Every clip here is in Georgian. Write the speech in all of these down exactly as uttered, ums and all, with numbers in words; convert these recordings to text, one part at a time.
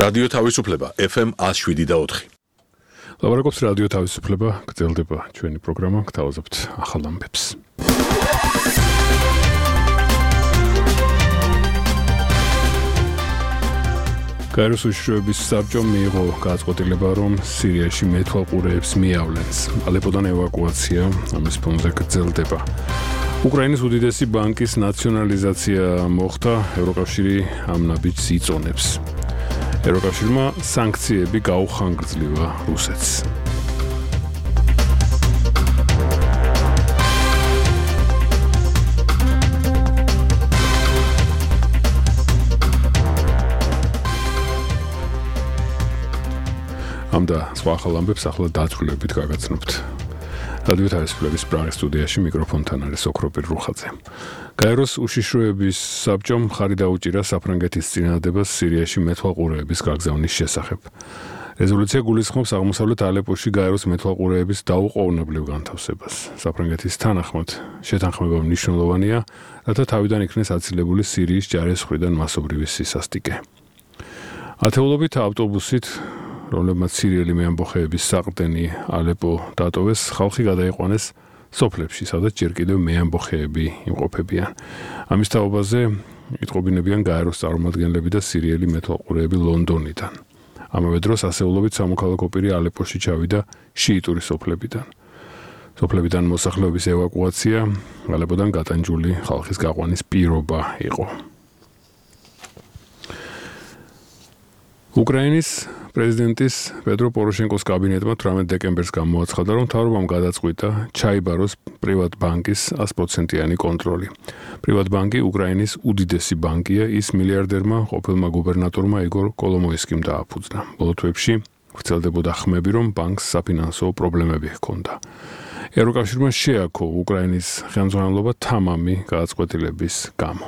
რადიო თავისუფლება F M one oh seven და four. ლაბორატორიის რადიო თავისუფლება გრძელდება ჩვენი პროგრამა გთავაზობთ ახალ ამბებს. გაეროს უშიშროების საბჭომ მიიღო გადაწყვეტილება, რომ სირიაში მეთვალყურეებს მიავლენს. ალეპოდან ევაკუაცია ამის ფონზე გრძელდება. უკრაინის უდიდესი ბანკის ნაციონალიზაცია მოხდა, ევროკავშირი ამ ნაბიჯს იწონებს. ევროკავშირმა სანქციები გაუხანგრძლივა რუსეთს. ამ და სხვა ახალ ამბებს ახლა დაწვრილებით გაგაცნობთ. რადიო თავისუფლების პრაღის სტუდიაში მიკროფონთან არის ოქროპირ რუხაძე. გაეროს უშიშროების საბჭომ მხარი დაუჭირა საფრანგეთის წინადადებას სირიაში მეთვალყურეების გაგზავნის შესახებ. რეზოლუცია გულისხმობს აღმოსავლეთ ალეპოში გაეროს მეთვალყურეების დაუყოვნებლივ განთავსებას. საფრანგეთის თანახმად შეთანხმება მნიშვნელოვანია, რათა თავიდან იქნეს აცილებული სირიის ჯარის მხრიდან მასობრივი სისასტიკე. ათეულობით ავტობუსით, რომლებმაც სირიელი მეამბოხეების საყრდენი ალეპო დატოვეს, ხალხი გადაიყვანეს სოფლებში, სადაც ჯერ კიდევ მეამბოხეები იმყოფებიან. ამის თაობაზე იტყობინებიან გაეროს წარმომადგენლები და სირიელი მეთვალყურეები ლონდონიდან. ამავე დროს ასეულობით სამოქალაქო პირი ალეპოში ჩავიდა შიიტური სოფლებიდან. სოფლებიდან მოსახლეობის ევაკუაცია ალეპოდან გატანჯული ხალხის გაყვანის პირობა იყო. უკრაინის პრეზიდენტის პეტრო პოროშენკოს კაბინეტმა თვრამეტ დეკემბერს გამოაცხადა, რომ მთავრობამ გადაწყვიტა ჩაიბაროს პრივატ ბანკის one hundred percent-იანი კონტროლი. პრივატ ბანკი უკრაინის უდიდესი ბანკია, ის მილიარდერმა ყოფილმა გუბერნატორმა იგორ კოლომოისკიმ დააფუძნა. ბოლო თვეებში ვრცელდებოდა ხმები, რომ ბანკს საფინანსო პრობლემები ჰქონდა. ევროკავშირმა შეაქო უკრაინის ხელმძღვანელობა თამამი გადაწყვეტილების გამო.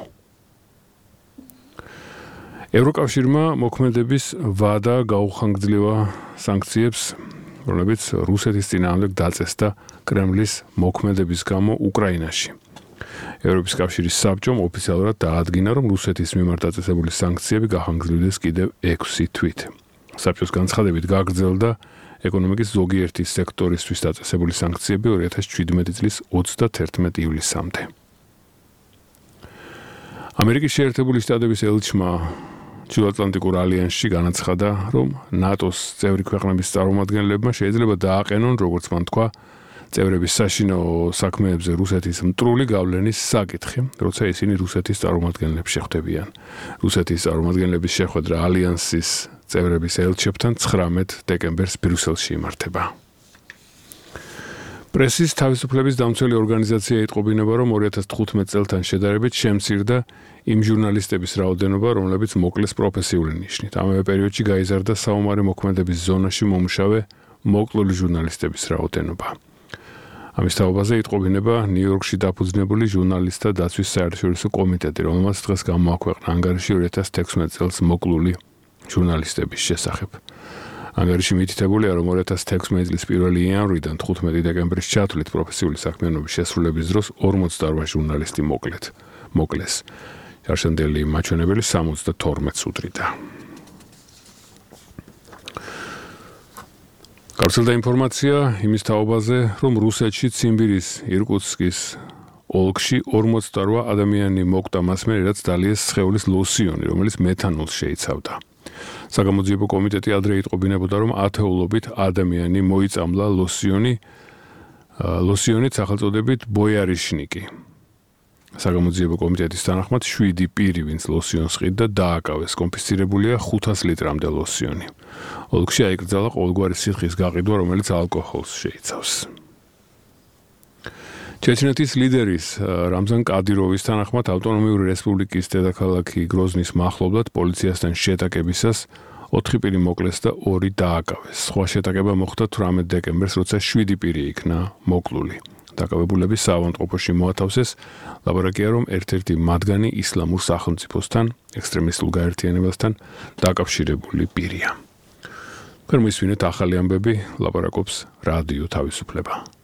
ევროკავშირმა მოქმედების ვადა გაუხანგრძლივა სანქციებს, რომლებიც რუსეთის წინააღმდეგ დაწესდა კრემლის მოქმედების გამო უკრაინაში. ევროპის კავშირის საბჭომ ოფიციალურად დაადგინა, რომ რუსეთის მიმართ დაწესებული სანქციები გახანგრძლივდეს კიდევ ექვსი თვით. საბჭოს განცხადებით გაგრძელდა ეკონომიკის ზოგიერთი სექტორისთვის დაწესებული სანქციები two thousand seventeen წლის thirty-first ივლისამდე. ამერიკის შეერთებული შტატების ელჩმა ჩრდილოატლანტიკურ ალიანსში განაცხადა, რომ ნატოს წევრი ქვეყნების წარმომადგენლებმა შეიძლება დააყენონ, როგორც მან თქვა, წევრების საშინაო საქმეებზე რუსეთის მტრული გავლენის საკითხი, როცა ისინი რუსეთის წარმომადგენლებს შეხვდებიან. რუსეთის წარმომადგენლების შეხვედრა ალიანსის წევრების ელჩებთან ცხრამეტ დეკემბერს ბრიუსელში იმართება. პრესის თავისუფლების დამცველი ორგანიზაცია იტყობინება, რომ two thousand fifteen წელთან შედარებით შემცირდა იმ ჟურნალისტების რაოდენობა, რომლებიც მოკლეს პროფესიული ნიშნით. ამავე პერიოდში გაიზარდა საომარი მოქმედების ზონაში მომუშავე მოკლული ჟურნალისტების რაოდენობა. ამის თაობაზე იტყობინება ნიუ-იორკში დაფუძნებული ჟურნალისტთა დაცვის საერთაშორისო კომიტეტი, რომელმაც დღეს გამოაქვეყნა ანგარიში two thousand sixteen წელს მოკლული ჟურნალისტების შესახებ. ანგარიში მითითებულია, რომ two thousand sixteen წლის პირველი იანვრიდან ხუთმეტი დეკემბრის ჩათვლით პროფესიული საქმიანობის შესრულების დროს forty-eight ჟურნალისტი მოკლეთ. მოკლეს. შარშანდელი მაჩვენებელი seventy-two სუტრიდა. გავრცელდა ინფორმაცია იმის თაობაზე, რომ რუსეთში ციმბირის ირკუტსკის ოლქში forty-eight ადამიანი მოკვდა მას მერე, რაც დალიეს სხეულის ლოსიონი, რომელიც მეთანოლს შეიცავდა. საგამოძიებო კომიტეტი ადრე იტყობინებოდა, რომ ათეულობით ადამიანი მოიწამლა ლოსიონი, ლოსიონით სახელწოდებით ბოიარიშნიკი. საგამოძიებო კომიტეტის თანახმად შვიდი პირი, ვინც ლოსიონს ყიდდა, დააკავეს. კონფისცირებულია five hundred ლიტრამდე ლოსიონი. ოლქში აიკრძალა ყოველგვარი სითხის გაყიდვა, რომელიც ალკოჰოლს შეიცავს. ჩეჩნეთის ლიდერის რამზან კადიროვის თანახმად ავტონომიური რესპუბლიკის დედაქალაქი გროზნის მახლობლად პოლიციასთან შეტაკებისას ოთხი პირი მოკლეს და ორი დააკავეს. სხვა შეტაკება მოხდა თვრამეტ დეკემბერს, როცა შვიდი პირი იქნა მოკლული. დაკავებულები საავადმყოფოში მოათავსეს, ლაბორატორია, რომ ერთ-ერთი მათგანი ისლამურ სახელმწიფოსთან, ექსტრემისტულ გაერთიანებასთან დაკავშირებული პირია. ქრმისვინეთ ახალი ამბები, ლაპარაკობს რადიო თავისუფლება.